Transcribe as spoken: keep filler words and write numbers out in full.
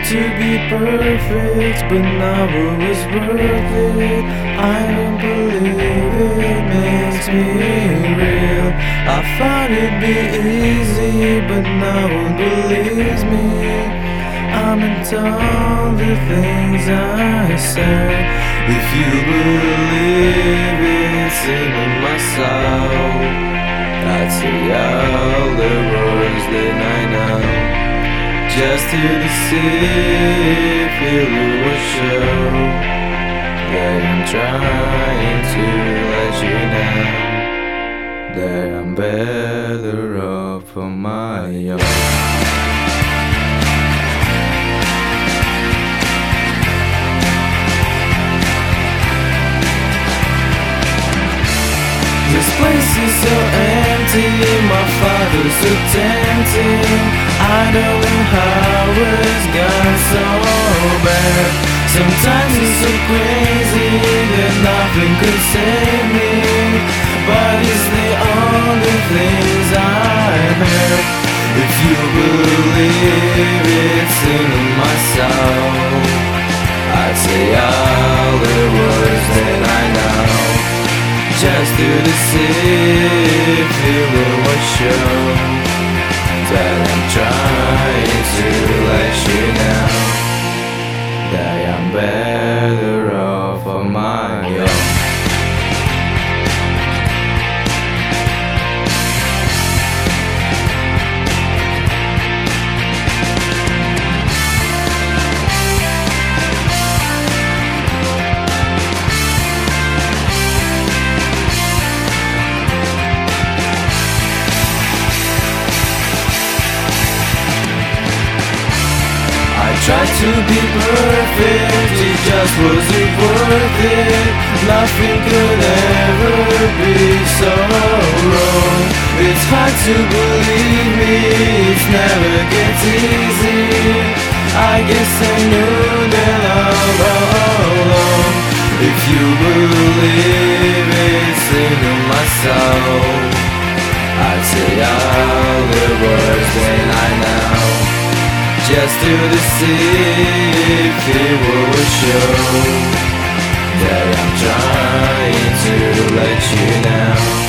to be perfect, but now it was worth it. I don't believe it makes me real. I thought it'd be easy, but no one believes me. I'm into all the things I say. If you believe it's in my soul, I'd say all the words that I know, just to deceive, feel it will show that I'm trying to let you know that I'm better off on my own. This place is so empty, my father's so tempting. I don't know how it's got so bad. Sometimes it's so crazy that nothing could save me, but it's the only things I heard. If you believe it's in my soul, I'd say all the words that I know, just to deceive, feel it will show that I'm trying to let you know that I'm better off on my own. Tried to be perfect, it just wasn't worth it. Nothing could ever be so wrong. It's hard to believe me, it never gets easy. I guess I knew that all along. If you believe it's in my soul, I'd say all the words that I know, just to deceive, it will show that I'm trying to let you know